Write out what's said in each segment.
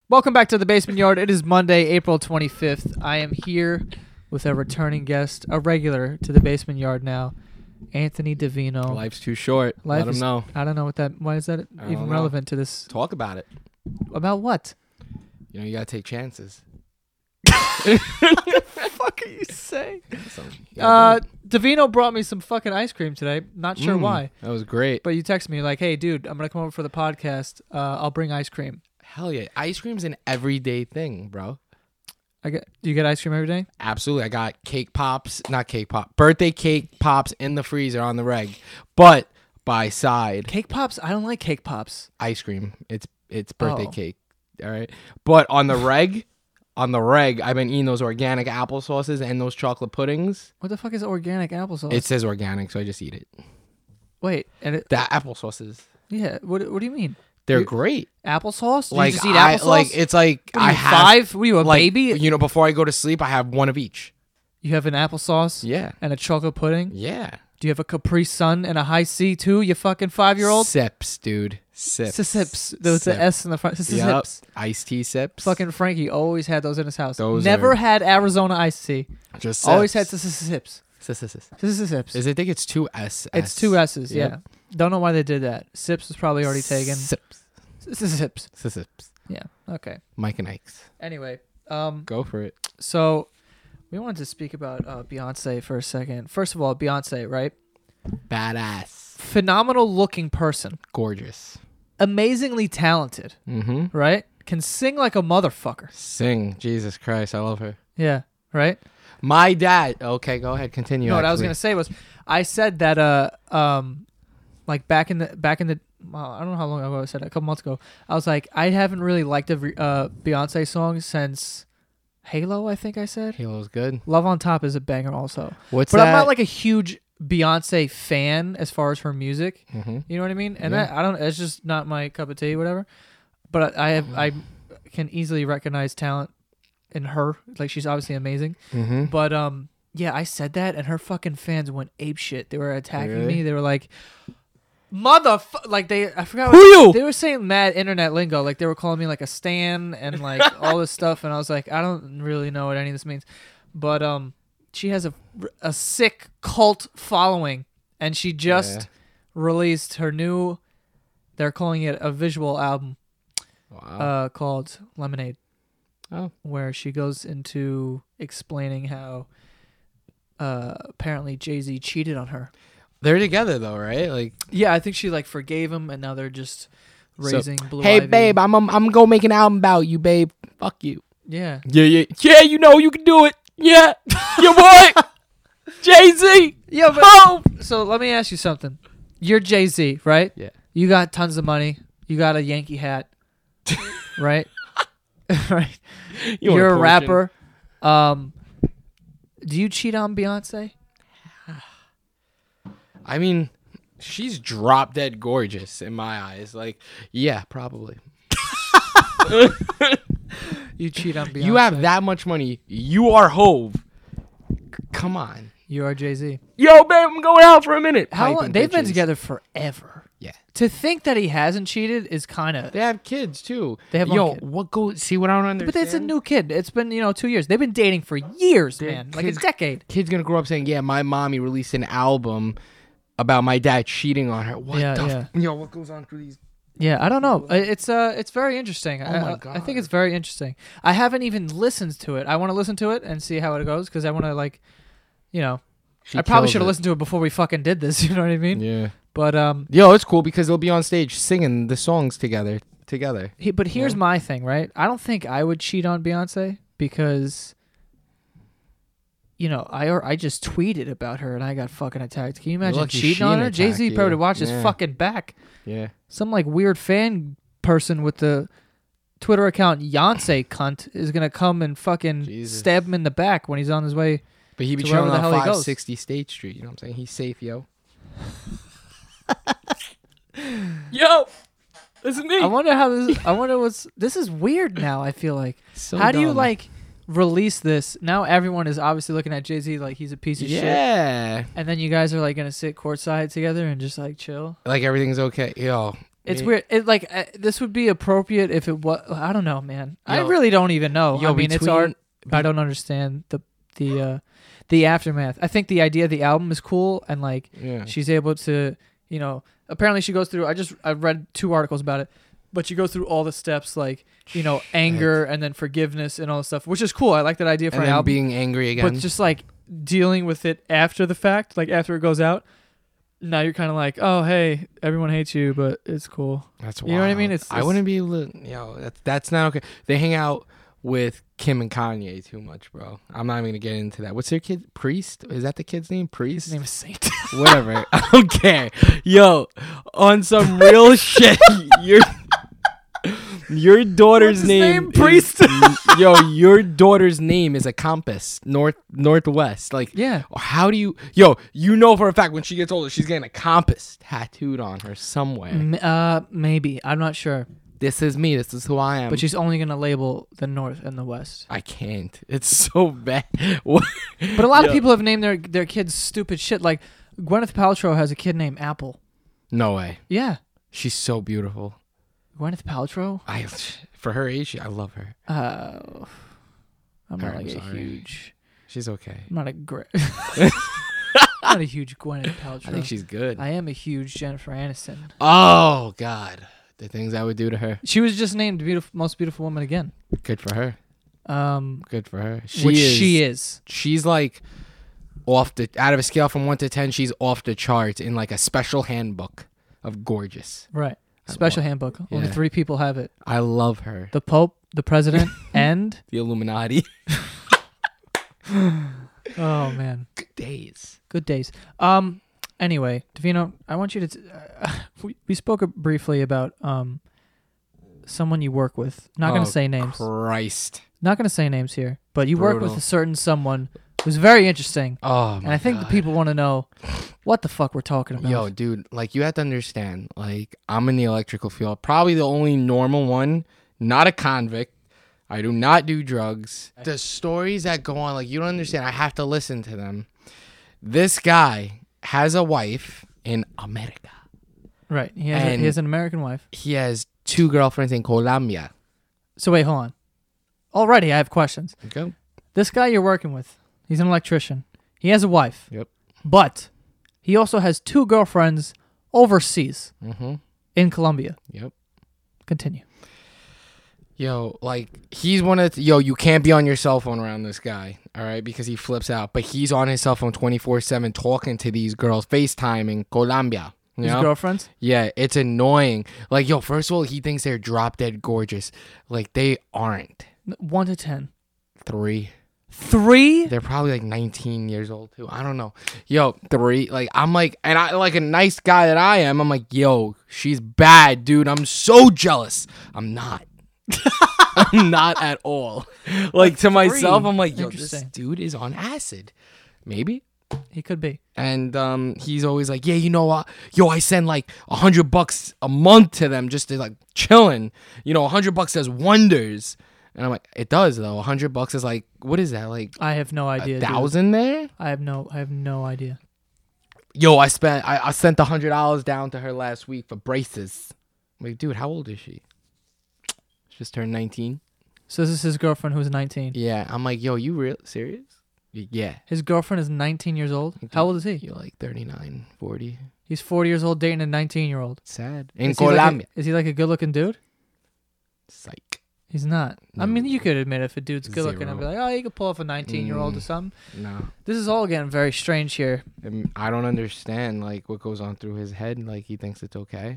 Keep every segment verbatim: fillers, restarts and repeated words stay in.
Welcome back to the Basement Yard. It is Monday, April twenty-fifth. I am here with a returning guest, a regular to the Basement Yard now, Anthony Davino. Life's too short. Life Let him is, know. I don't know what that. Why is that even relevant to this? Talk about it. About what? You know, you gotta take chances. What the fuck are you saying? So, you Uh, do Davino brought me some fucking ice cream today. Not sure Mm, why, That was great. but you text me like, "Hey, dude, I'm gonna come over for the podcast. Uh, I'll bring ice cream." Hell yeah. Ice cream's an everyday thing, bro. I get. Do you get ice cream every day? Absolutely. I got cake pops, not cake pop, birthday cake pops in the freezer on the reg. But by side, Cake pops? I don't like cake pops. ice cream. It's it's birthday Oh. cake. All right. But on the reg, on the reg, I've been eating those organic applesauces and those chocolate puddings. What the fuck is organic applesauce? It says organic, so I just eat it. Wait, and it, The applesauces, yeah. What What do you mean? they're You- great. Applesauce? Do Like you just eat I, applesauce? like it's like What are I you, have five? What are you, a like, baby? You know, before I go to sleep, I have one of each. You have an applesauce Yeah. and a chocolate pudding. Yeah. Do you have a Capri Sun and a High C too? You fucking five year old. Sips, dude. Sips. Sips. There was the Sip. S in the front. Yep. Sips. Iced tea sips. Fucking Frankie always had those in his house. Those Never are- had Arizona iced tea. Just Always had sips. sips. Sips, sips, sips. Sips. Is it, I think it's two S. It's two S's. Yep. Yeah. Don't know why they did that. Sips was probably already taken. Sips. Sips. Sips. Sips. Yeah. Okay. Mike and Ike's. Anyway, um, Go for it. so we wanted to speak about uh, Beyonce for a second. First of all, Beyonce, right? Badass. Phenomenal looking person, Gorgeous. amazingly talented, Mm-hmm. right? Can sing like a motherfucker. Sing. Jesus Christ. I love her. Yeah. Right. My dad. Okay, go ahead. Continue. No, what I was actually. gonna say was, I said that uh um, like back in the back in the well, I don't know how long ago I said it, a couple months ago. I was like, I haven't really liked a re- uh Beyonce song since Halo. I think I said Halo's good. Love on Top is a banger also, What's but that? I'm not like a huge Beyonce fan as far as her music. Mm-hmm. You know what I mean? And Yeah. that, I don't. It's just not my cup of tea, whatever. But I have I can easily recognize talent in her. Like she's obviously amazing. Mm-hmm. But um, yeah, I said that, and her fucking fans went ape shit. They were attacking Really? me. They were like, "Mother," like they. I forgot Who you? They were saying mad internet lingo. Like they were calling me like a stan and like all this stuff. And I was like, I don't really know what any of this means. But um, she has a a sick cult following, and she just Yeah. released her new. They're calling it a visual album Wow. uh, called Lemonade, oh. where she goes into explaining how uh, apparently Jay-Z cheated on her. They're together though, right? Like, Yeah, I think she like forgave him, and now they're just raising Blue hey Ivy. babe, I'm I'm, I'm gonna make an album about you, babe. Fuck you. Yeah. Yeah, yeah, yeah. You know you can do it. Yeah, your boy, Jay Z. Yeah, but Oh. so let me ask you something. You're Jay-Z, right? Yeah. You got tons of money. You got a Yankee hat, right? right. You want You're a portion? rapper. Um, do you cheat on Beyonce? I mean, she's drop dead gorgeous in my eyes. Like, yeah, probably. You cheat on Beyonce. You have that much money. You are Hove. C- Come on. You are Jay-Z. Yo, babe, I'm going out for a minute. How long? Piping They've been bitches. together forever. Yeah. To think that he hasn't cheated is kind of. They have kids too. They have Yo, one kid. what goes? See what I don't understand. But it's a new kid. It's been, you know, two years. They've been dating for years, They're man. Like a kids- decade. Kid's gonna grow up saying, "Yeah, my mommy released an album about my dad cheating on her." What Yeah, the? yeah. F- Yo, what goes on through these? Yeah, I don't know. I- It's uh, it's very interesting. Oh I, my I- I God. think it's very interesting. I haven't even listened to it. I want to listen to it and see how it goes because I want to like, you know, She I probably kills should have it. listened to it before we fucking did this. You know what I mean? Yeah. But um, Yo, it's cool because they'll be on stage singing the songs together. Together. he, but here's Yeah. my thing, right? I don't think I would cheat on Beyonce because, you know, I or I just tweeted about her and I got fucking attacked. Can you imagine lucky cheating she on didn't her? Jay Z attack probably you. watched his Yeah. fucking back. Yeah. Some like weird fan person with the Twitter account Yonsei cunt is gonna come and fucking Jesus. stab him in the back when he's on his way. But he be To wherever chilling the on hell he five goes. sixty State Street. You know what I'm saying? He's safe, yo. Yo, this is me. I wonder how this. I wonder what's. This is weird now. I feel like. So how do you dumb. like release this? Now everyone is obviously looking at Jay Z like he's a piece of shit. Yeah. And then you guys are like gonna sit courtside together and just like chill. Like everything's okay. Yo, It's Yeah. weird. It like uh, this would be appropriate if it was. I don't know, man. I Yo. really don't even know. Yo, I mean, it's between- art. I don't understand the the uh, the aftermath. I think the idea of the album is cool, and like Yeah. she's able to, you know, apparently she goes through. I just I read two articles about it, but she goes through all the steps, like you know, anger and then forgiveness and all this stuff, which is cool. I like that idea for And an then album. being angry again. But just like dealing with it after the fact, like after it goes out. Now you're kind of like, oh hey, everyone hates you, but it's cool. That's You know what I wild. mean? It's- I it's- wouldn't be able to. Yo, that's that's not okay. They hang out with Kim and Kanye too much, bro. I'm not even gonna get into that. What's their kid? Priest? Is that the kid's name? Priest? His name is Saint. Whatever. I don't care. Yo, on some real shit, your your daughter's What's his name, name? Priest? is- yo, your daughter's name is a compass, north northwest. Like, Yeah. how do you? Yo, you know for a fact when she gets older, she's getting a compass tattooed on her somewhere. M- uh, maybe. I'm not sure. This is me. This is who I am. But she's only gonna label the North and the West. I can't. It's so bad. What? But a lot Yo. of people have named their their kids stupid shit. Like Gwyneth Paltrow has a kid named Apple. No way. Yeah. She's so beautiful. Gwyneth Paltrow. I, for her age, I love her. Uh, I'm not I'm like a sorry. huge. She's okay. I'm not a great. not a huge Gwyneth Paltrow. I think she's good. I am a huge Jennifer Aniston. Oh God, the things I would do to her. She was just named beautiful, most beautiful woman again. Good for her. Um, Good for her. She which is, she is. She's like off the out of a scale from one to ten. She's off the charts in like a special handbook of gorgeous. Right. I Special love- handbook. Only yeah. three people have it: I love her. the Pope, the President, and The Illuminati. oh man, Good days. good days. Um. Anyway, Davino, I want you to. T- uh, we we spoke briefly about um, someone you work with. Not Oh, gonna say names. Christ. Not gonna say names here. But you work with Brutal. a certain someone who's very interesting, Oh my and I think God. the people want to know what the fuck we're talking about. Yo, dude, like you have to understand, like I'm in the electrical field, probably the only normal one, not a convict. I do not do drugs. The stories that go on, like you don't understand. I have to listen to them. This guy has a wife in America. Right. He has, a, And- he has an American wife. He has two girlfriends in Colombia. So wait, hold on. Already, I have questions. Okay. This guy you're working with, he's an electrician. He has a wife. Yep. But he also has two girlfriends overseas Mm-hmm. in Colombia. Yep. Continue. Yo, like he's one of the, yo, you can't be on your cell phone around this guy, all right, because he flips out. But he's on his cell phone twenty-four seven talking to these girls, FaceTiming Colombia. You His know? girlfriends? Yeah, it's annoying. Like, yo, first of all, he thinks they're drop dead gorgeous. Like, they aren't. N- One to ten. Three. Three? They're probably like nineteen years old too. I don't know. Yo, three. Like, I'm like, and I like a nice guy that I am. I'm like, yo, she's bad, dude. I'm so jealous. I'm not. I'm not at all. Like to myself, I'm like, yo, this Interesting. dude is on acid. Maybe. He could be. And um, he's always like, yeah, you know what? Yo, I send like a hundred bucks a month to them just to like chilling. You know, a hundred bucks does wonders. And I'm like, it does though. A hundred bucks is like, what is that? Like I have no idea. a dude. thousand there? I have no. I have no idea. Yo, I spent, I, I sent a hundred dollars down to her last week for braces. I'm like, dude, how old is she? She just turned nineteen. So this is his girlfriend who's nineteen. Yeah, I'm like, yo, you real serious? Y- Yeah. His girlfriend is nineteen years old. How old is he? You're like thirty-nine, forty. He's forty years old dating a nineteen year old. Sad. In Is he like a- Colombia. is he like a good looking dude? Psych. He's not. I No. mean, you could admit if a dude's good looking and be Zero. like, oh, you could pull off a nineteen year old or Mm. something. No. This is all getting very strange here. And I don't understand like what goes on through his head. Like he thinks it's okay.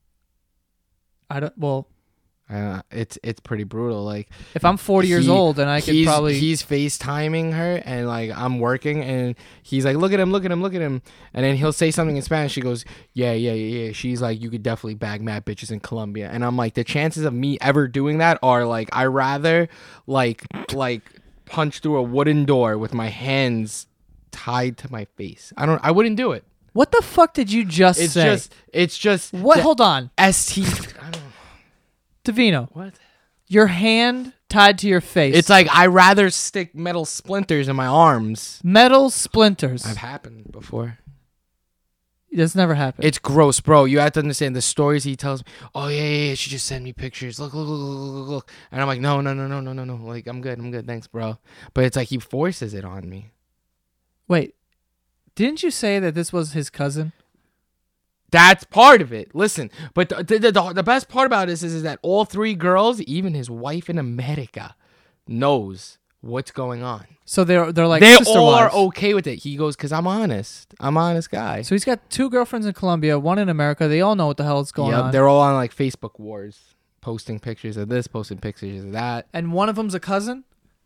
I don't. Well, Uh, it's it's pretty brutal. Like if I'm forty years he- old and I could he's, probably. he's FaceTiming her and like I'm working and he's like, look at him, look at him, look at him, and then he'll say something in Spanish. She goes, yeah, yeah, yeah, yeah. She's like, you could definitely bag mad bitches in Colombia, and I'm like, the chances of me ever doing that are like, I rather like like punch through a wooden door with my hands tied to my face. I don't. I wouldn't do it. What the fuck did you just It's say? just. It's just. what? the Hold on, S T. I don't. Davino. What? Your hand tied to your face. It's like I rather stick metal splinters in my arms. metal splinters. I've happened before. That's never happened. It's gross, bro. You have to understand the stories he tells me. Oh yeah, yeah, yeah. She just sent me pictures. Look, look, look, look, look, look. And I'm like, no, no, no, no, no, no, no. Like, I'm good, I'm good. Thanks, bro. But it's like he forces it on me. Wait, didn't you say that this was his cousin? That's part of it. Listen, but the the, the, the best part about this is, is that all three girls, even his wife in America, knows what's going on. So they're they're like they sister all wives. are okay with it. He goes, because I'm honest. I'm an honest guy. So he's got two girlfriends in Colombia, one in America. They all know what the hell is going Yep, on. they're all on like Facebook wars, posting pictures of this, posting pictures of that. And one of them's a cousin?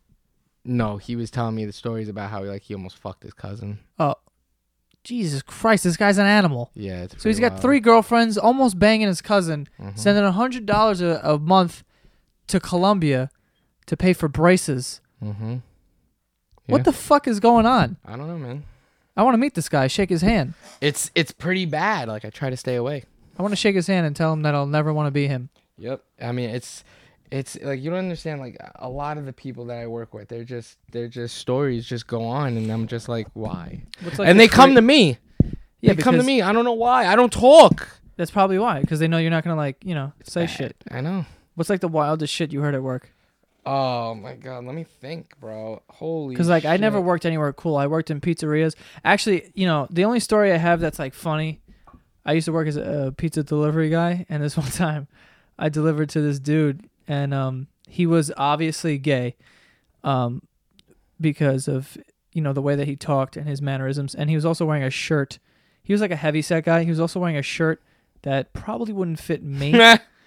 No, he was telling me the stories about how he like he almost fucked his cousin. Oh, Jesus Christ, this guy's an animal. Yeah, it's So he's got wild. three girlfriends, almost banging his cousin, Mhm. sending one hundred dollars a, a month to Colombia to pay for braces. Mm-hmm. What Yeah. the fuck is going on? I don't know, man. I want to meet this guy, shake his hand. It's it's pretty bad. Like I try to stay away. I want to shake his hand and tell him that I'll never want to be him. Yep. I mean, it's it's like you don't understand. Like a lot of the people that I work with, they're just they're just stories just go on, and I'm just like, why? What's like and the they come cra- to me. Yeah, they come to because- me. I don't know why. I don't talk. That's probably why, because they know you're not gonna like you know say shit. I know. What's like the wildest shit you heard at work? Oh my god, let me think, bro. Holy. Because like I never shit. worked anywhere cool. I worked in pizzerias. Actually, you know, the only story I have that's like funny, I used to work as a pizza delivery guy, and this one time, I delivered to this dude, and um, he was obviously gay, um, because of you know the way that he talked and his mannerisms, and he was also wearing a shirt. He was like a heavy set guy. He was also wearing a shirt that probably wouldn't fit me.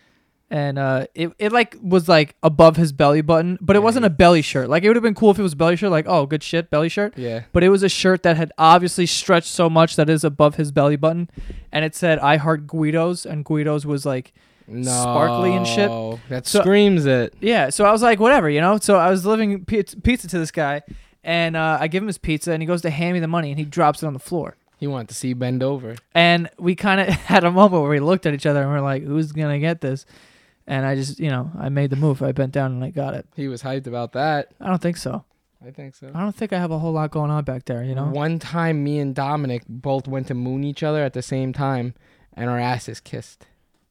And uh, it, it like was like above his belly button, but it Yeah, wasn't a belly shirt. Like it would have been cool if it was a belly shirt, like oh good shit belly shirt. Yeah. But it was a shirt that had obviously stretched so much that it is above his belly button, and it said "I heart Guidos," and Guidos was like No. sparkly and shit. That So- screams it. yeah. So I was like whatever, you know. So I was delivering pizza, pizza to this guy, and uh, I give him his pizza, and he goes to hand me the money, and he drops it on the floor. He wanted to see you bend over. And we kind of had a moment where we looked at each other and we're like, "Who's gonna get this?" And I just, you know, I made the move. I bent down and I got it. He was hyped about that. I don't think so. I think so. I don't think I have a whole lot going on back there, you know? One time, me and Dominic both went to moon each other at the same time, and our asses kissed.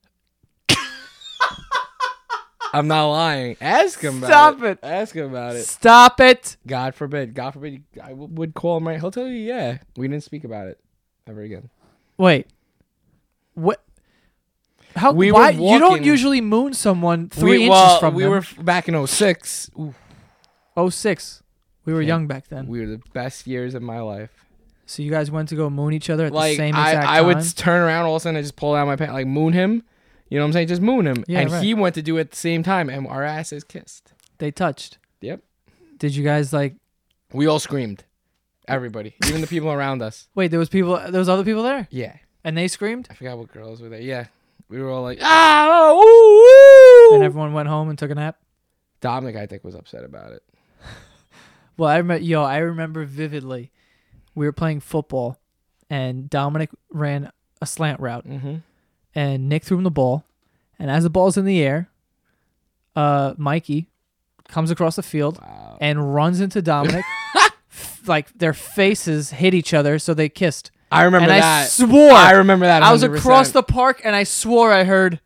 I'm not lying. Ask him about Stop it. it. Ask him about it. Stop it. God forbid. God forbid. I w- would call him right. He'll tell you, yeah. We didn't speak about it ever again. Wait. What? How? We why? were You don't walking- usually moon someone three we, inches well, from we them. were f- back in oh six. Ooh, oh six. We were Yeah. young back then. we were the best years of my life. So you guys went to go moon each other at Like the same I, exact I time? would s- turn around all of a sudden, I just pull out my pants, like moon him. You know what I'm saying? Just moon him. Yeah, and right. he went to do it at the same time, and our asses kissed. They touched. Yep. Did you guys like... We all screamed. Everybody, even the people around us. Wait, there was people... There was other people there? Yeah. And they screamed? I forgot what girls were there. Yeah. We were all like, ah, oh, ooh, And ooh. everyone went home and took a nap? Dominic, I think, was upset about it. Well, I remember, yo, I remember vividly. We were playing football, and Dominic ran a slant route, Mm-hmm. and Nick threw him the ball. And as the ball's in the air, uh, Mikey comes across the field Wow. and runs into Dominic. F- like their faces hit each other, so they kissed. I remember and that. I swore. I remember that. I was one hundred percent. across the park, and I swore I heard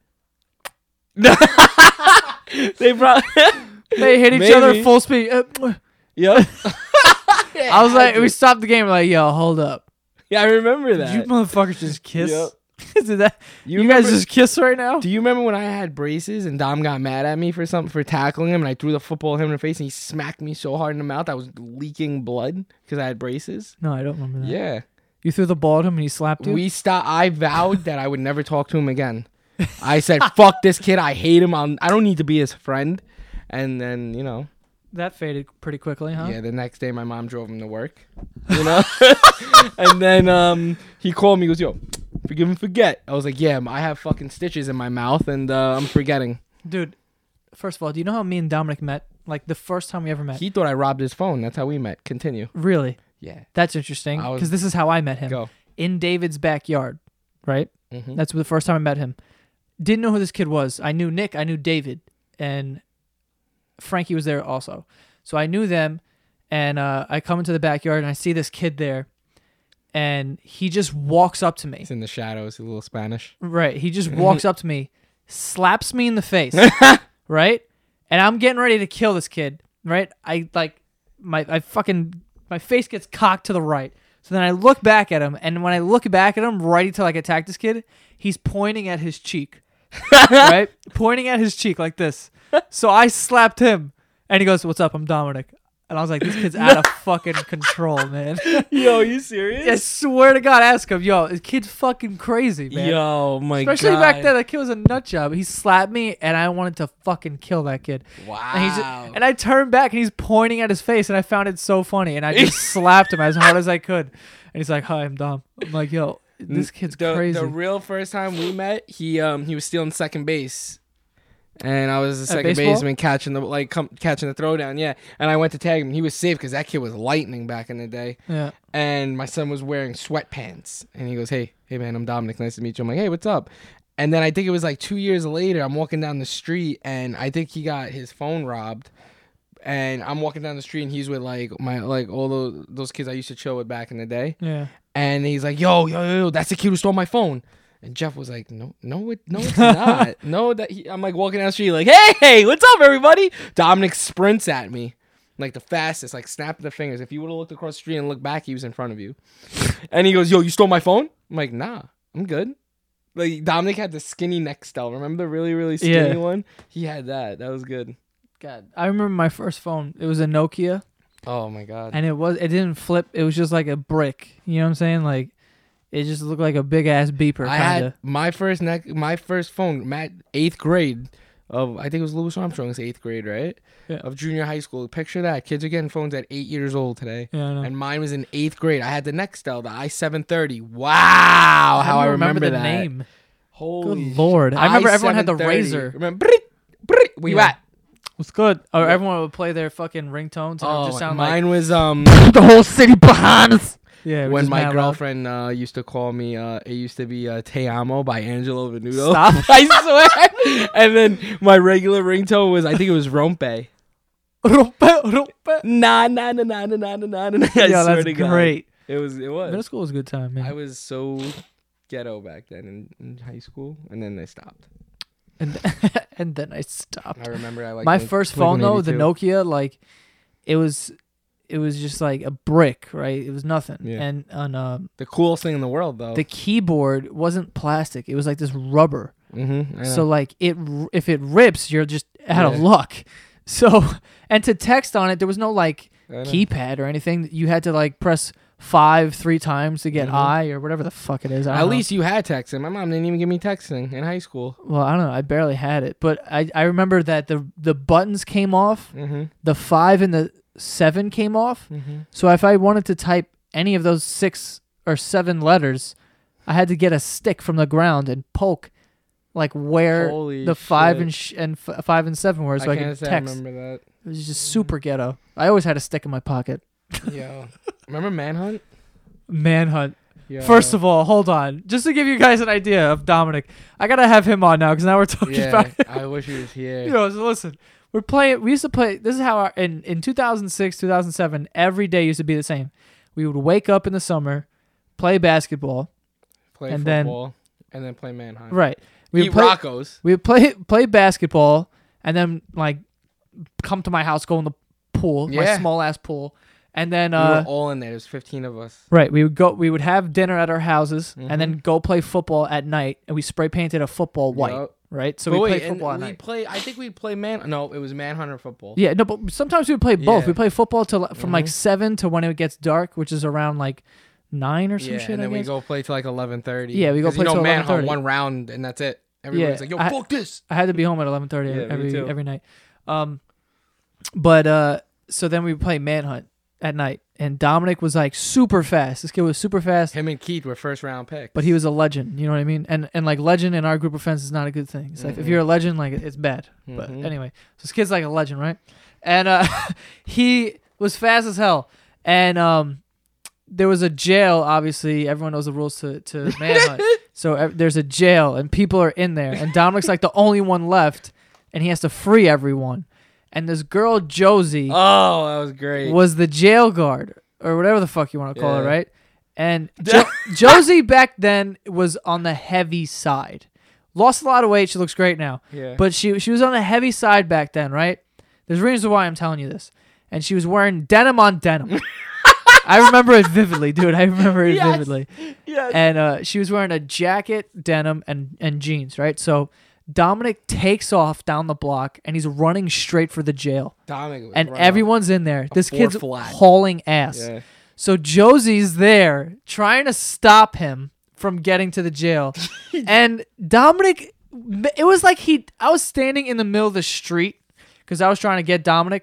They brought. they hit each other Maybe. full speed. Uh, Yep. I was like, we stopped the game. We're like, yo, hold up. Yeah, I remember that. Did you motherfuckers just kiss? Yep. Did that, you, remember- guys just kiss right now? Do you remember when I had braces and Dom got mad at me for something for tackling him, and I threw the football at him in the face, and he smacked me so hard in the mouth I was leaking blood because I had braces? No, I don't remember that. Yeah. You threw the ball at him and he slapped you? We stopped. I vowed that I would never talk to him again. I said, "Fuck this kid. I hate him. I'm, I don't need to be his friend." And then, you know, That faded pretty quickly, huh? yeah. The next day, my mom drove him to work. You know, and then um, he called me. He goes, "Yo, forgive and forget." I was like, "Yeah, I have fucking stitches in my mouth, and uh, I'm forgetting." Dude, first of all, do you know how me and Dominic met? Like the first time we ever met? He thought I robbed his phone. That's how we met. Continue. Really? Yeah. That's interesting I was- because this is how I met him. Go. In David's backyard, right? Mm-hmm. That's the first time I met him. Didn't know who this kid was. I knew Nick, I knew David, and Frankie was there also. So I knew them, and uh, I come into the backyard and I see this kid there, and he just walks up to me. It's in the shadows, a little Spanish. Right. He just walks up to me, slaps me in the face, right? And I'm getting ready to kill this kid, right? I like my I fucking my face gets cocked to the right. So then I look back at him, and when I look back at him, ready to like attack this kid, he's pointing at his cheek, right? Pointing at his cheek like this. So I slapped him, and he goes, "What's up? I'm Dominic." And I was like, "This kid's out of fucking control, man." Yo, you serious? I swear to God, ask him. Yo, this kid's fucking crazy, man. Yo, my Especially God. back then, that kid was a nut job. He slapped me, and I wanted to fucking kill that kid. Wow. And, he's just, and I turned back, and he's pointing at his face, and I found it so funny. And I just slapped him as hard as I could. And he's like, "Hi, I'm Dom." I'm like, "Yo, this kid's the, crazy." The real first time we met, he um he was stealing second base. And I was the At second baseball? baseman catching the like come, catching the throwdown, yeah. And I went to tag him. He was safe because that kid was lightning back in the day. Yeah. And my son was wearing sweatpants, and he goes, "Hey, hey man, I'm Dominic. Nice to meet you." I'm like, "Hey, what's up?" And then I think it was like two years later, I'm walking down the street, and I think he got his phone robbed. And I'm walking down the street, and he's with like my like all those those kids I used to chill with back in the day. Yeah. And he's like, "Yo, yo, yo, that's the kid who stole my phone." And Jeff was like, "No, no, it, no, it's not. No, that." He, I'm like walking down the street, like, "Hey, hey, what's up, everybody?" Dominic sprints at me, like the fastest, like snapping the fingers. If you would have looked across the street and looked back, he was in front of you. And he goes, "Yo, you stole my phone?" I'm like, "Nah, I'm good." Like Dominic had the skinny Nextel. Remember the really, really skinny Yeah. one? He had that. That was good. God, I remember my first phone. It was a Nokia, Oh my God. and it was it didn't flip. It was just like a brick. You know what I'm saying? Like, it just looked like a big ass beeper. I Kinda. had my first neck, my first phone, Matt, eighth grade of I think it was Louis Armstrong's eighth grade, right? Yeah. Of junior high school. Picture that. Kids are getting phones at eight years old today. Yeah, I know. And mine was in eighth grade. I had the Nextel, the i seven thirty. Wow, how I don't remember, the that. name. Holy Good lord! I remember everyone had the i seven thirty. razor. Remember? Brit, brit, where you Yeah. at? It's good. Or Yeah. everyone would play their fucking ringtones, and it would Oh, just sound mine was um like the whole city behind us. Yeah, it was when just my mad loud. girlfriend uh, used to call me. Uh, it used to be uh, "Te Amo" by Angelo Venuto. Stop. I swear. And then my regular ringtone was, I think it was "Rompe." Rompe, rompe. Nah, nah, nah, nah, nah, nah, nah, nah. I Yeah, swear that's to God. great. It was. It was. Middle school was a good time, man. I was so ghetto back then in, in high school, and then they stopped. and and then I stopped. I remember I like My first phone though, the Nokia, like it was, it was just like a brick, right? It was nothing. Yeah. And on um, the coolest thing in the world, though. the keyboard wasn't plastic; it was like this rubber. Mm-hmm. So like it, r- if it rips, you're just out of Yeah. luck. So and to text on it, there was no like I know. keypad or anything. You had to like press five three times to get Mhm. I or whatever the fuck it is. I don't At know. least you had texting. My mom didn't even give me texting in high school. Well, I don't know. I barely had it, but I I remember that the the buttons came off, Mm-hmm. the five and the seven came off. Mm-hmm. So if I wanted to type any of those six or seven letters, I had to get a stick from the ground and poke, like where Holy the five shit. and sh- and f- five and seven were, so I, I could can't say I text. remember that. It was just super ghetto. I always had a stick in my pocket. Yo, remember Manhunt? Manhunt. Yo. First of all, hold on. Just to give you guys an idea of Dominic, I gotta have him on now because now we're talking yeah, about it. I wish he was here. You know, so listen, we're playing. We used to play. This is how our in in two thousand six, two thousand seven, every day used to be the same. We would wake up in the summer, play basketball, play and then- football, and then play Manhunt. right? We Eat would play. Rocco's. We would play play basketball, and then like come to my house, go in the pool, my Yeah. small ass pool, and then we uh, were all in there. There's fifteen of us. right, we would go. We would have dinner at our houses, Mhm. and then go play football at night, and we spray painted a football white. Yup. Right, so But we wait, played football at and we night. play. I think we play man. No, it was Manhunter football. Yeah, no, but sometimes we would play both. Yeah. We play football till from like Mhm. seven to when it gets dark, which is around like nine or some yeah, shit. and I then we guess. go play till like eleven thirty. Yeah, we go play you know, till Manhunt, eleven thirty. one round and that's it. Everybody's Yeah, like, "Yo, I- fuck this." I had to be home at eleven thirty Yeah, me every too. every night. Um, but uh, so then we would play Manhunt at night, and Dominic was like super fast. This kid was super fast, Him and Keith were first round picks. but he was a legend. You know what I mean? And and like legend in our group of friends is not a good thing. It's like if Mhm. you're a legend, like it's bad. But Mhm. anyway, so this kid's like a legend, right? And uh, he was fast as hell, and um, there was a jail. Obviously, everyone knows the rules to to Manhunt. So uh, there's a jail, and people are in there, and Dominic's like the only one left, and he has to free everyone. And this girl Josie Oh, that was great. was the jail guard or whatever the fuck you want to call Yeah. it, right? And jo- Josie back then was on the heavy side. Lost a lot of weight. She looks great now. Yeah. But she she was on the heavy side back then, right? There's a reason why I'm telling you this. And she was wearing denim on denim. I remember it vividly, dude. I remember it Yes. vividly. Yes. And uh, she was wearing a jacket, denim, and, and jeans, right? So Dominic takes off down the block, and he's running straight for the jail. Dominic was And right everyone's in there. This four kid's flat. hauling ass. Yeah. So Josie's there trying to stop him from getting to the jail. And Dominic, it was like he, I was standing in the middle of the street because I was trying to get Dominic.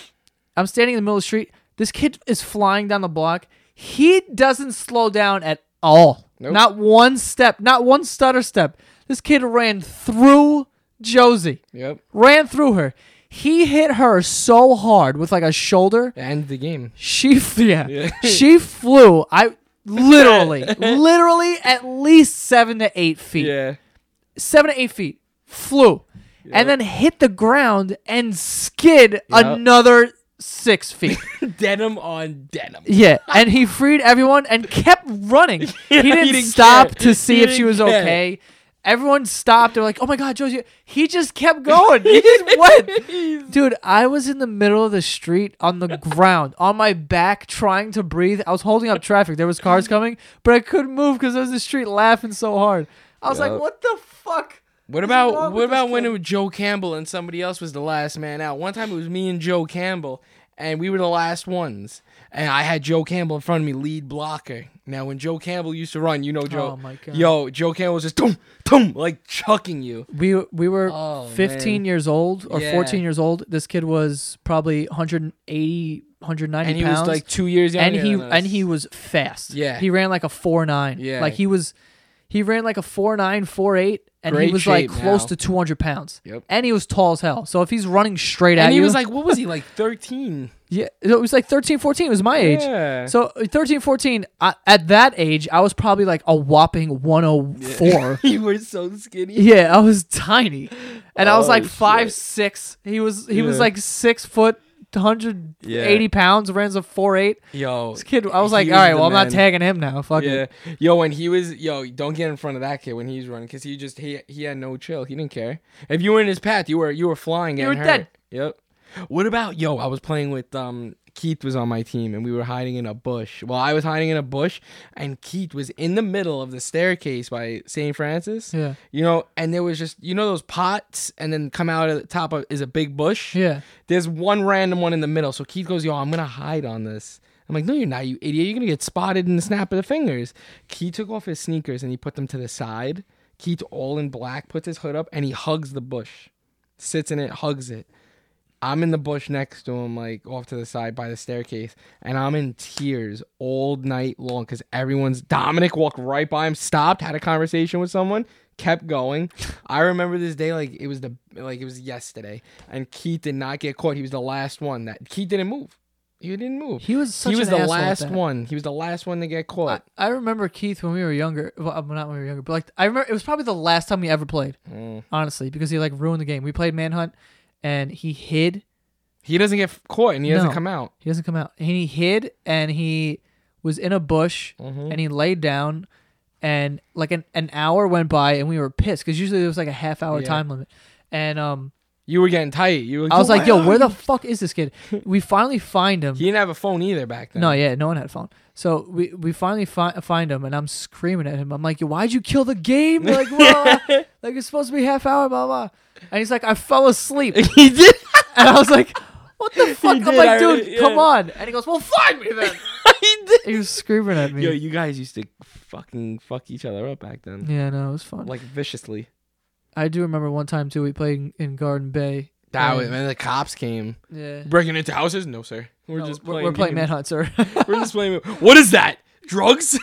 I'm standing in the middle of the street. This kid is flying down the block. He doesn't slow down at all. Nope. Not one step, not one stutter step. This kid ran through Josie, Yep. ran through her. He hit her so hard with like a shoulder. End the game. She, f- yeah, Yeah. she flew. I literally, literally at least seven to eight feet. Yeah. Seven to eight feet. Flew. And then hit the ground and skid another six feet. Denim on denim. Yeah. And he freed everyone and kept running. He didn't, he didn't stop care. to see He if she didn't was care. okay. Everyone stopped. They're like, oh my God, Josie. He just kept going. He just went. Dude, I was in the middle of the street on the ground, on my back, trying to breathe. I was holding up traffic. There was cars coming, but I couldn't move because I was in the street laughing so hard. I was Yup. like, what the fuck? What What's about wrong what with about this when kid? it was Joe Campbell and somebody else was the last man out? One time it was me and Joe Campbell, and we were the last ones. And I had Joe Campbell in front of me, lead blocker. Now, when Joe Campbell used to run, you know, Joe. Oh, my God. Yo, Joe Campbell was just boom, boom, like chucking you. We we were Oh, fifteen man. years old or Yeah. fourteen years old. This kid was probably one eighty, one ninety And he pounds. was like two years younger and he than us. and he was fast. Yeah. He ran like a four nine. Yeah. Like he was he ran like a four nine, four eight, and he Great was like shape close now. to two hundred pounds. Yep. And he was tall as hell. So if he's running straight at And he you, was like, what was he, like thirteen? yeah, it was like thirteen, fourteen. It was my age. Yeah. So thirteen, fourteen, I, at that age, I was probably like a whopping one oh four. You were so skinny. Yeah, I was tiny, and I was Oh, like five shit. six. He was he was Yeah. like six foot, one hundred eighty Yeah. pounds. Runs a four eight. Yo. This kid, I was he like, all right, the well, I'm not man. tagging him now. Fuck Yeah, it. yo, when he was, yo, don't get in front of that kid when he's running, cause he just he he had no chill. He didn't care. If you were in his path, you were you were flying. You getting were hurt. dead. Yep. What about yo? I was playing with um Keith was on my team and we were hiding in a bush. Well, I was hiding in a bush and Keith was in the middle of the staircase by Saint Francis. Yeah, You know, and there was just you know those pots and then come out at the top of is a big bush. yeah. There's one random one in the middle. So Keith goes, yo, I'm going to hide on this. I'm like, no, you're not, you idiot. You're going to get spotted in the snap of the fingers. Keith took off his sneakers and he put them to the side. Keith, all in black, puts his hood up and he hugs the bush. Sits in it, hugs it. I'm in the bush next to him, like off to the side by the staircase. And I'm in tears all night long because everyone's... Dominic walked right by him, stopped, had a conversation with someone, kept going. I remember this day like it was the like it was yesterday, and Keith did not get caught. He was the last one that Keith didn't move. He didn't move. He was such he was an the asshole at last that. one. He was the last one to get I, caught. I remember Keith when we were younger. Well, uh, not when we were younger, but like I remember it was probably the last time we ever played. Mm. Honestly, because he like ruined the game. We played Manhunt, and he hid. He doesn't get caught, and he doesn't No. come out. He doesn't come out. And he hid, and he was in a bush, Mhm. and he laid down, and like an, an hour went by, and we were pissed because usually there was like a half hour Yeah. time limit, and um, You were getting tight. You were I was like, yo, where the are fuck is this kid? We finally find him. you?" He didn't have a phone either back then. No, yeah, no one had a phone. So we, we finally fi- find him, and I'm screaming at him. I'm like, yo, why'd you kill the game? Like, blah, blah. Like it's supposed to be half hour, blah blah. And he's like, I fell asleep, and he did. I was like, what the fuck? I'm did, like, I dude, really- come yeah. on. And he goes, well, find me then. he did. He was screaming at me. Yo, you guys used to fucking fuck each other up back then, Yeah, no, it was fun. like viciously. I do remember one time too. We played in, in Garden Bay. That and- was when the cops came Yeah. breaking into houses. No, sir. We're No, just we're, playing. we're playing games. Manhunt, sir. We're just playing. What is that? Drugs?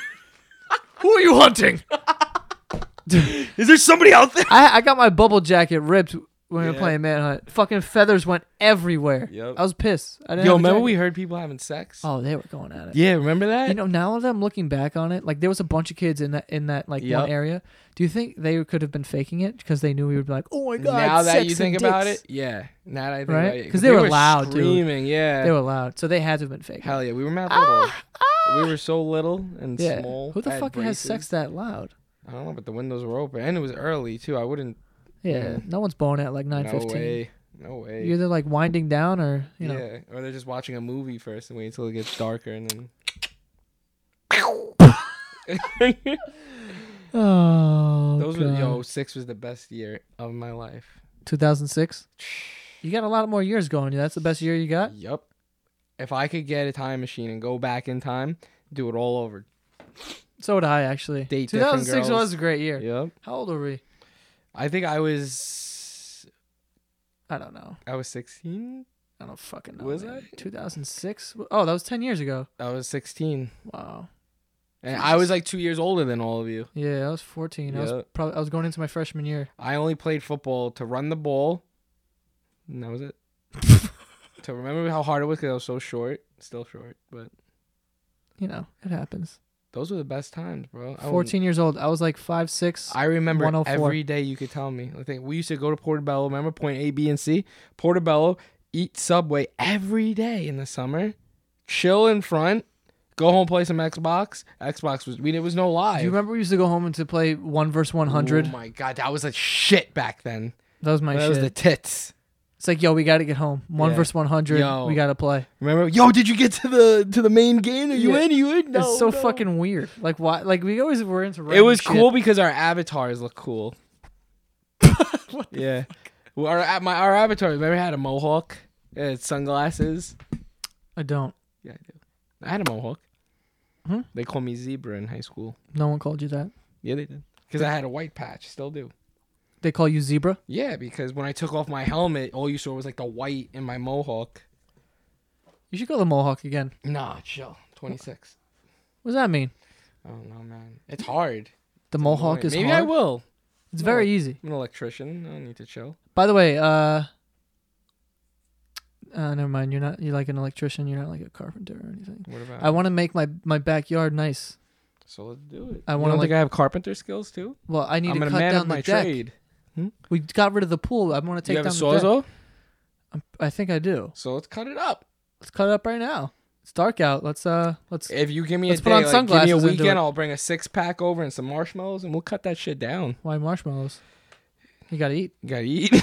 Who are you hunting? Is there somebody out there? I I got my bubble jacket ripped when we were Yeah. playing Manhunt. Fucking feathers went everywhere. Yep. I was pissed. I didn't Yo, have a remember jacket. we heard people having sex? Oh, they were going at it. Yeah, remember that? You know, now that I'm looking back on it, like there was a bunch of kids in that in that like Yep. one area. Do you think they could have been faking it because they knew we would be like, "Oh my god!" now that sex you and think about dicks." it, yeah. Now that I think Right? about it, 'Cause they were loud, dude. screaming. Yeah, They were loud, so they had to have been faking. hell yeah, we were mad Ah, little. We were so little and Yeah. small. Who the I had fuck has braces. sex that loud? I don't know, but the windows were open, and it was early too. I wouldn't. Yeah, Yeah. no one's born at like nine No fifteen. way. No way. You're either like winding down or you know. Yeah, or they're just watching a movie first and wait until it gets darker and then. Oh, Those were God. yo. Six was the best year of my life. two thousand six. You got a lot more years going. That's the best year you got. Yup. If I could get a time machine and go back in time, do it all over. So would I actually. Date two different thousand six girls. was a great year. Yep. How old were we? I think I was. I don't know. I was sixteen. I don't fucking know. Was man. I? two thousand six? Oh, that was ten years ago. I was sixteen, Wow. and I was like two years older than all of you. Yeah, I was fourteen. I Yeah. was probably I was going into my freshman year. I only played football to run the ball, and that was it. To remember how hard it was because I was so short, still short, but You know, it happens. those were the best times, bro. I fourteen years old. I was like five six. I remember one oh four. every day you could tell me. I think we used to go to Portobello. Remember point A, B, and C? Portobello, eat Subway every day in the summer, chill in front, go home, play some Xbox. Xbox was, I mean, it was no lie. Do you remember we used to go home and to play one versus one hundred? Oh my God, that was a shit back then. That was my that shit. was the tits. It's like, yo, we got to get home. One Yeah. versus one hundred. Yo. We got to play. Remember? Yo, did you get to the to the main game? Are you Yeah. in? You in? No, it's so no. fucking weird. Like, why? Like, we always were into It random was shit. cool because our avatars look cool. Yeah. Well, our a- my our avatars. Remember, had a mohawk, it had sunglasses. I don't. Yeah, I do. I had a mohawk. Hmm? They called me Zebra in high school. No one called you that. Yeah, they did. Because I had a white patch. Still do. They call you Zebra? Yeah, because when I took off my helmet, all you saw was like the white in my mohawk. You should go the Mohawk again. Nah, chill. twenty-six. What does that mean? I don't know, man. It's hard. The Mohawk is Maybe hard? I will. It's No. very easy. I'm an electrician. I don't need to chill. By the way, uh, uh, never mind. You're not. You're like an electrician. You're not like a carpenter or anything. What about? I want to make my my backyard nice. So let's do it. I I wanna, want to like- think I have carpenter skills too. Well, I need I'm to a cut man down of the my deck. trade. We got rid of the pool. I want to You take have a down the deck. sawzall? I'm- I think I do. So let's cut it up. Let's cut it up right now. It's dark out. Let's uh. Let's. If you give me Let's a put day, on like, give me sunglasses a and do weekend, it. I'll bring a six pack over and some marshmallows, and we'll cut that shit down. Why marshmallows? You gotta eat. You gotta eat.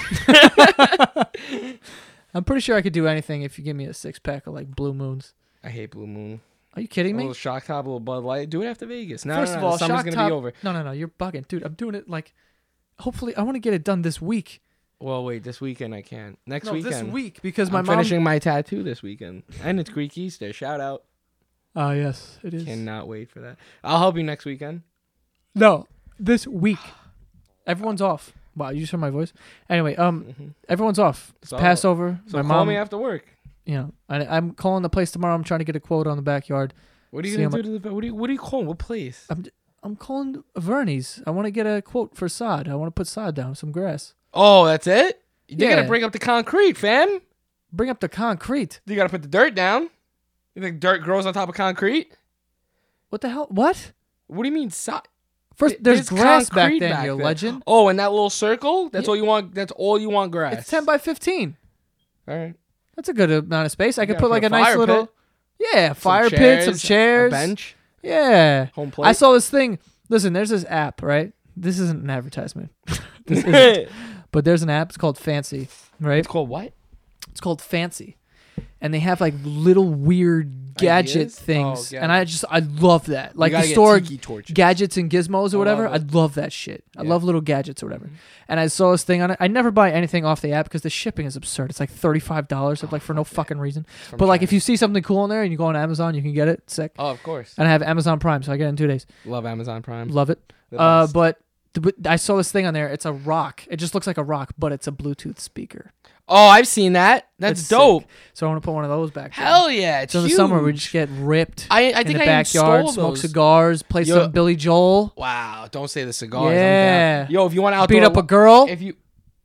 I'm pretty sure I could do anything if you give me a six pack of like Blue Moons. I hate Blue Moon. Are you kidding A me? little shock top, a little Bud Light. Do it after Vegas. No, First no, of no, all, the summer's shock gonna top. be over. No, no, no. You're bugging, dude. I'm doing it like. Hopefully, I want to get it done this week. Well, wait, this weekend I can't. Next no, weekend. this week because my I'm mom. finishing my tattoo this weekend, and it's Greek Easter. Shout out! Ah, yes, it is. Cannot wait for that. I'll help you next weekend. No, this week. Everyone's off. Wow, you just heard my voice. Anyway, um, Mm-hmm. everyone's off. It's So- Passover. So my call mom. me after work. You know, I, I'm calling the place tomorrow. I'm trying to get a quote on the backyard. What are you See gonna how do to the? What do you? What do you call? What place? I'm I'm calling Vernie's. I want to get a quote for sod. I want to put sod down, some grass. Oh, that's it. You Yeah. gotta bring up the concrete, fam. Bring up the concrete. You gotta put the dirt down. You think dirt grows on top of concrete? What the hell? What? What do you mean? So- First, Th- there's, grass back concrete then, back you there. legend. Oh, and that little circle? That's Yeah. all you want? That's all you want grass? It's ten by fifteen. All right. That's a good amount of space. I could Yeah, put like put a a nice fire little, pit. yeah, Some fire pit, some chairs, chairs, a bench, yeah. home plate. I saw this thing. Listen, there's this app, right? This isn't an advertisement, this isn't. But there's an app. It's called Fancy, right? It's called what? It's called Fancy, and they have like little weird gadget Ideas? things, Oh, and I just I love that. Like You the gotta get store tiki torches. gadgets and gizmos or I whatever. love I it. love that shit. I Yeah. love little gadgets or whatever. And I saw this thing on it. I never buy anything off the app because the shipping is absurd. It's like thirty-five dollars, like for no fucking reason. From But like China. if you see something cool on there and you go on Amazon, you can get it. Sick. Oh, of course. And I have Amazon Prime, so I get it in two days. Love Amazon Prime. Love it. The Uh, best. but, but I saw this thing on there. It's a rock. It just looks like a rock, but it's a Bluetooth speaker. Oh, I've seen that. That's It's dope. sick. So I want to put one of those back there. Hell yeah. It's So in the huge. summer we just get ripped I, I in think the I backyard, installed smoke those. cigars, play Yo- some Billy Joel, Wow, don't say the cigars. I'm Yeah. down. Yo, if you want outdoor, beat up a girl. if you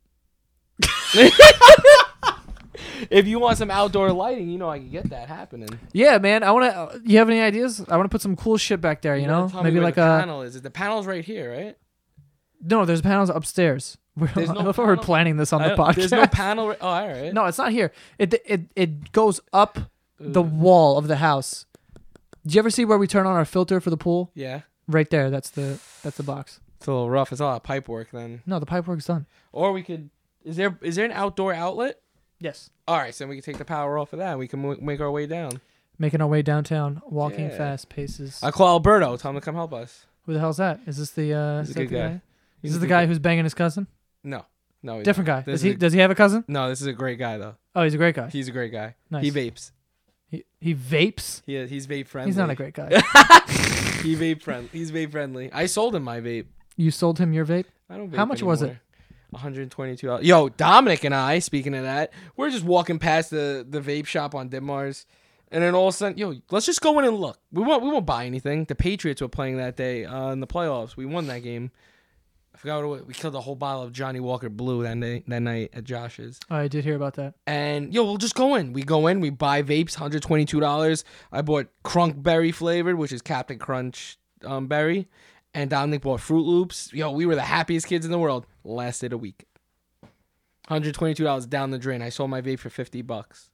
if you want some outdoor lighting, you know I can get that happening. Yeah, man. I want to. You have any ideas? I want to put some cool shit back there. You, gotta know, tell me maybe where like the a. panel is. The panel's right here, right? No, there's panels upstairs. We're, There's no I love how we're panel- planning this on I the don't- podcast. There's no panel. Right, oh, all right. No, it's not here. It it it goes up the wall of the house. Did you ever see where we turn on our filter for the pool? Yeah. Right there. That's the that's the box. It's a little rough. It's a lot of pipe work then. No, the pipe work's done. Or we could. Is there is there an outdoor outlet? Yes. All right, so then we can take the power off of that. And we can mo- make our way down. Making our way downtown, walking Yeah. fast paces. I call Alberto. Tell him to come help us. Who the hell's that? Is this the uh He's is a that good the guy. Is He's this a the good guy guy. who's banging his cousin? No, no, he's Different not. guy. This Does is he a- does he have a cousin? No, this is a great guy though. Oh, he's a great guy. He's a great guy. Nice. He vapes. He he vapes. He he's vape friendly. He's not a great guy. He vape friend. He's vape friendly. I sold him my vape. You sold him your vape? I don't. Vape How much was it? one hundred twenty-two dollars. Yo, Dominic and I. Speaking of that, we're just walking past the the vape shop on Ditmars, and then all of a sudden, yo, let's just go in and look. We won't we won't buy anything. The Patriots were playing that day uh, in the playoffs. We won that game. I forgot what it was. We killed a whole bottle of Johnny Walker Blue that day, that night at Josh's. Oh, I did hear about that. And yo, we'll just go in. We go in. We buy vapes, one hundred twenty-two dollars. I bought Crunk Berry flavored, which is Captain Crunch um, berry. And Dominic bought Fruit Loops. Yo, we were the happiest kids in the world. Lasted a week. one hundred twenty-two dollars down the drain. I sold my vape for fifty bucks.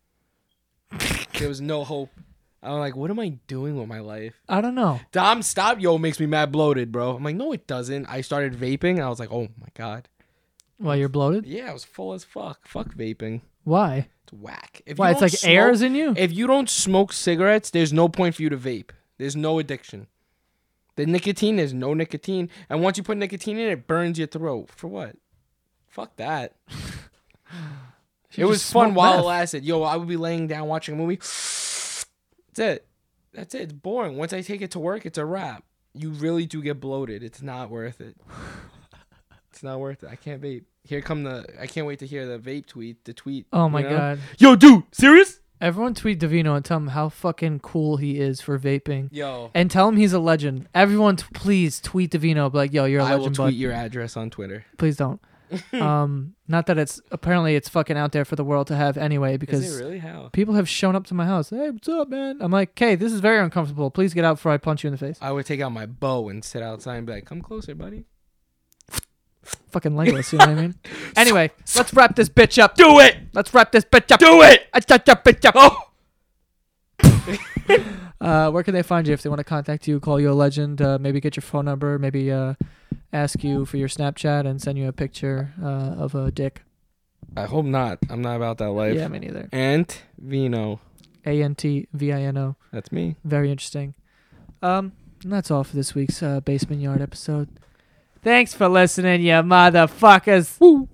There was no hope. I'm like, what am I doing with my life? I don't know. Dom, stop. Yo, makes me mad bloated, bro. I'm like, no, it doesn't. I started vaping. And I was like, oh my God. Why, you're bloated? Yeah, I was full as fuck. Fuck vaping. Why? It's whack. If Why? you It's don't like smoke- airs in you? If you don't smoke cigarettes, there's no point for you to vape. There's no addiction. The nicotine, there's no nicotine. And once you put nicotine in, it burns your throat. For what? Fuck that. You It was just fun smoke while meth. it lasted. Yo, I would be laying down watching a movie. That's it. That's it. It's boring. Once I take it to work, it's a wrap. You really do get bloated. It's not worth it. It's not worth it. I can't vape. Here come the. I can't wait to hear the vape tweet. The tweet. Oh my you know? God. Yo, dude, serious? Everyone tweet Davino and tell him how fucking cool he is for vaping. Yo, And tell him he's a legend. Everyone, t- please tweet Davino. Be like, yo, you're a I will legend, tweet bud. your address on Twitter. Please don't. um, not that it's apparently it's fucking out there for the world to have anyway, Is because it really? How? people have shown up to my house. Hey, what's up, man? I'm like, okay, this is very uncomfortable. Please get out before I punch you in the face. I would take out my bow and sit outside and be like, "Come closer, buddy." Fucking Legolas, you know what I mean? Anyway, let's wrap this bitch up. Do it. Let's wrap this bitch up. Do it. Let's wrap that bitch up. Oh. Uh, where can they find you if they want to contact you, call you a legend, uh, maybe get your phone number, maybe uh, ask you for your Snapchat and send you a picture uh, of a dick? I hope not. I'm not about that life. Yeah, me neither. Ant Vino. A N T V I N O. That's me. Very interesting. Um, and that's all for this week's uh, Basement Yard episode. Thanks for listening, you motherfuckers. Woo.